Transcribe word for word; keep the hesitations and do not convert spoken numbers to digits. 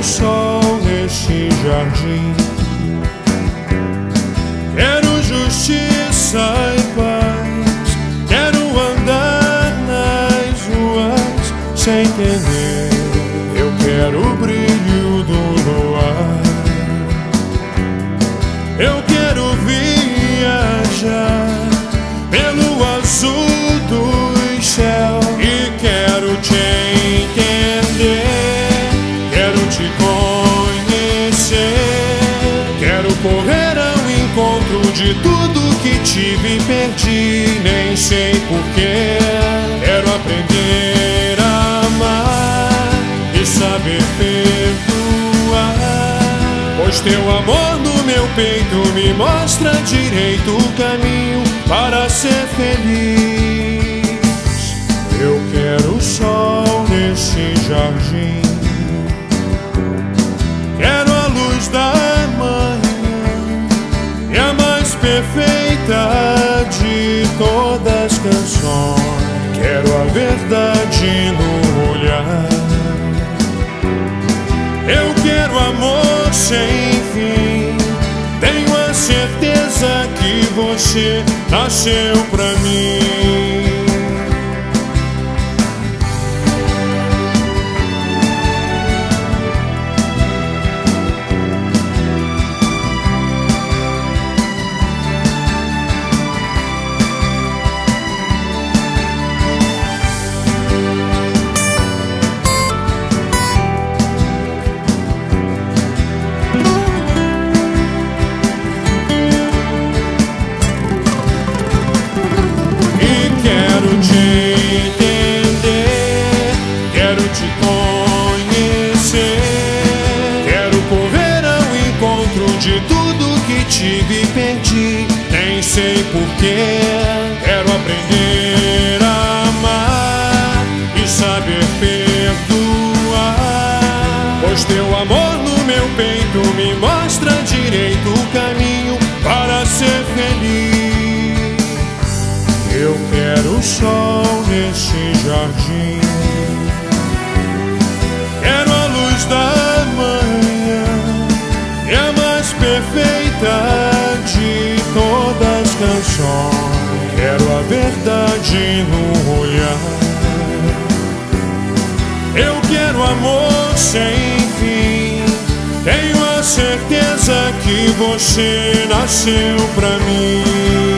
sol neste jardim. Quero justiça e paz. Quero andar nas ruas sem temer. Eu quero o brilho do luar. Eu quero viajar pelo azul do céu e quero te entender. Quero te conhecer. Quero correr ao encontro de tudo que tive e perdi, nem sei porquê. Quero aprender a amar e saber perdoar, pois teu amor no meu peito me mostra direito o caminho para ser feliz. Eu quero o sol nesse jardim. Quero a luz da manhã e a mais perfeita de todas as canções. Quero a verdade no olhar. Eu quero amor sem fim. Tenho a certeza que você nasceu pra mim. De tudo que tive e perdi, nem sei porquê. Quero aprender a amar e saber perdoar, pois teu amor no meu peito me mostra direito o caminho para ser feliz. Eu quero o sol nesse jardim. Quero a luz da manhã e a mais perfeita de todas as canções. Quero a verdade no olhar. Eu quero amor sem fim. Tenho a certeza que você nasceu pra mim.